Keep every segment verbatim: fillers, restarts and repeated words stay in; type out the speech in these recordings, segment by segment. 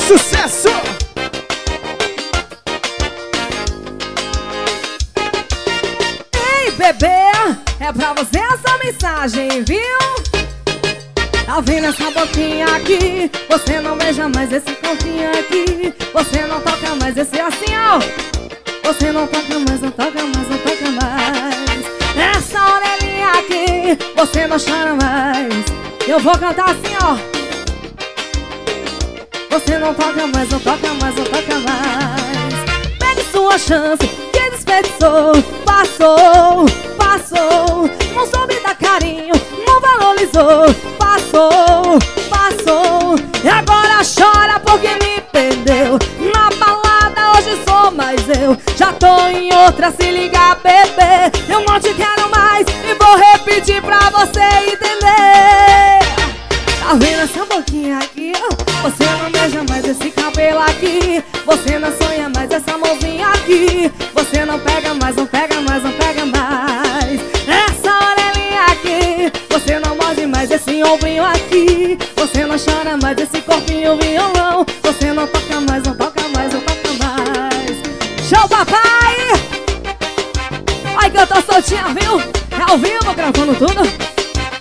sucesso! Ei, bebê, é pra você essa mensagem, viu? Tá vendo essa boquinha aqui? Você não beija mais esse corpinho aqui. Você não toca mais esse assim, ó. Você não toca mais, não toca mais, não toca mais. Essa orelhinha aqui, você não chora mais. Eu vou cantar assim, ó. Você não toca mais, não toca mais, não toca mais. Pegue sua chance, que desperdiçou. Passou, passou. Não soube dar carinho, não valorizou. Passou, passou. E agora chora porque me perdeu. Na balada hoje sou mais eu. Já tô em outra, se liga, bebê. Eu não te quero mais e vou repetir pra você entender. Tá vendo essa boquinha aqui? Você não beija mais esse cabelo aqui. Você não sonha mais essa mãozinha aqui. Você não pega mais, não pega mais, não pega mais. Essa orelhinha aqui. Você não morde mais esse ombrinho aqui. Você não chora mais esse corpinho violão. Você não toca mais, não toca mais, não toca mais. Show, papai! Ai que eu tô soltinha, viu? É ao vivo, gravando tudo.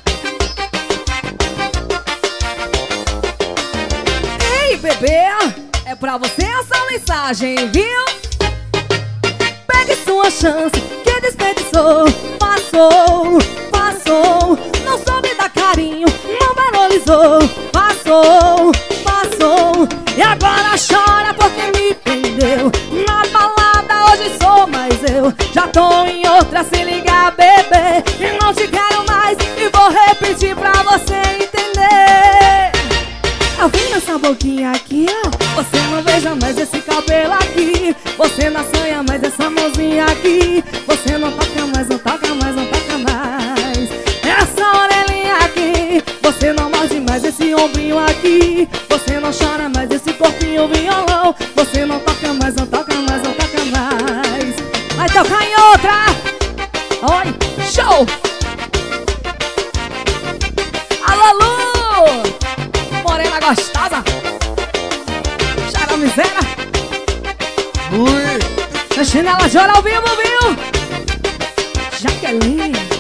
Bebê, é pra você essa mensagem, viu? Pegue sua chance, que desperdiçou. Passou, passou. Não soube dar carinho, não valorizou. Passou, passou. E agora chora porque me prendeu. Na balada hoje sou mais eu. Já tô em outra, se liga, bebê. E não te quero mais e vou repetir pra você entender. Tá vendo essa boquinha aqui, ó? Você não beija mais esse cabelo aqui. Você não sonha mais essa mãozinha aqui. Você não toca mais, não toca mais, não toca mais. Essa orelhinha aqui. Você não morde mais esse ombrinho aqui. Você não chora mais esse corpinho violão. Você não toca mais, não toca mais, não toca mais. Vai tocar em outra. Oi, show! Alô, Lu! Morena gostosa, charamizeira. Ui. Chinela de ouro ao vivo, viu? Jaqueline.